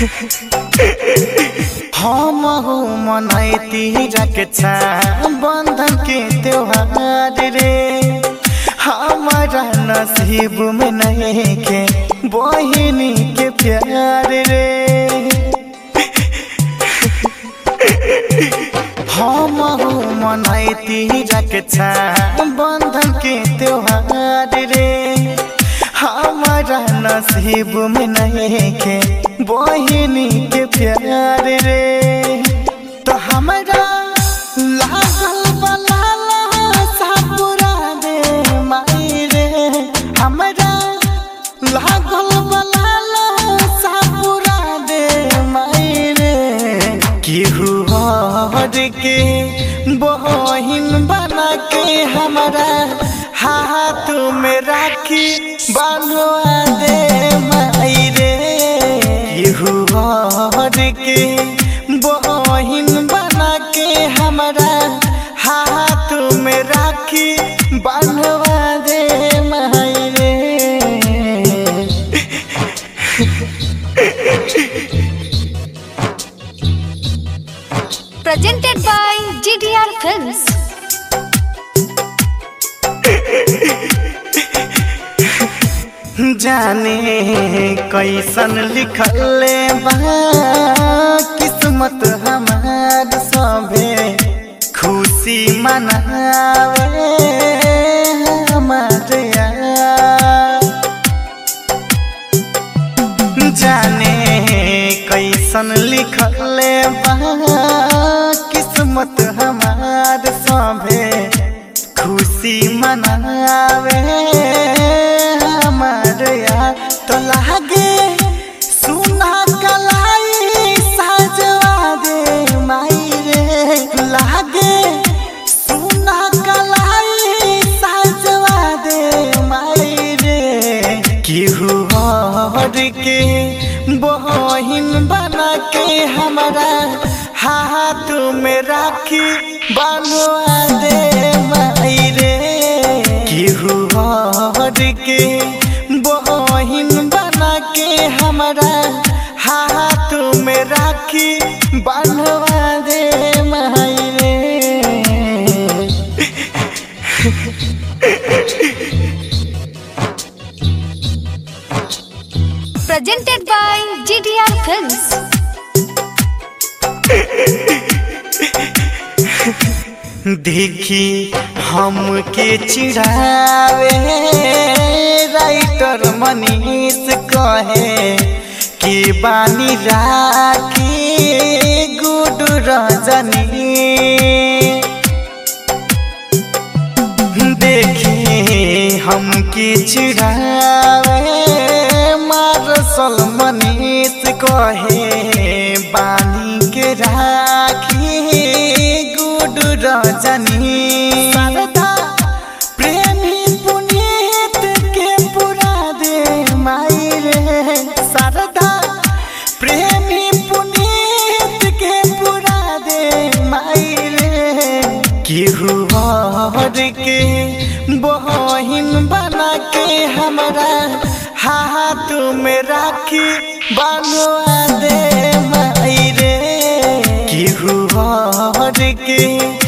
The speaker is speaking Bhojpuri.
हम हो मनैती रक्षा बंधन के त्योहार रे, हमारा नसीब में नहीं के बहिनी के प्यार रे। हम हो मनैती रक्षा बंधन के त्योहार रे, हमारा नसीब में नहीं के बहिनी के प्यार रे। तो हमारा लागल बलाला सापुरा दे माई रे, हमारा लागल बलाला सापुरा दे माई रे। केहू हर के बहिन बना के हमारा हाथ में राखी बांधवा दे माई रे। केहू हर के बहिन बना के हमारा हाथ में राखी बांधवा दे माई रे। Presented by GDR Films. जाने कैसन लिखल बा किस्मत हमार, सभे खुशी मनावे हमार यार। जाने कैसन लिखल बा किस्मत हमार, सभे खुशी मनावे हमार यार। तो लागे सुना कलाई साजवा दे माई रे, लागे सुना कलाई साजवा दे माई रे। केहू हर के बहिन बना के हमारा हाथ में राखी बांधवा दे माई रे। केहू हर के बहिन बना के हमारा हाथ में राखी बांधवा दे माई रे। Presented by GDR Films. देखी हमके चिढ़ावे राइटर मनीष कहे कि बानी राखी गुड रजनी। देखी हमके चिढ़ावे मार्शल मनीष कहे बानी के राखी गुड रजनी। शारदा प्रेमी पुनीत के पूरा दे माई रे, शारदा प्रेमी पुनीत के पूरा दे माई रे। केहू हर के बहिन बना के हमारा हाथ में राखी बांधवा दे माई रे। केहू हर के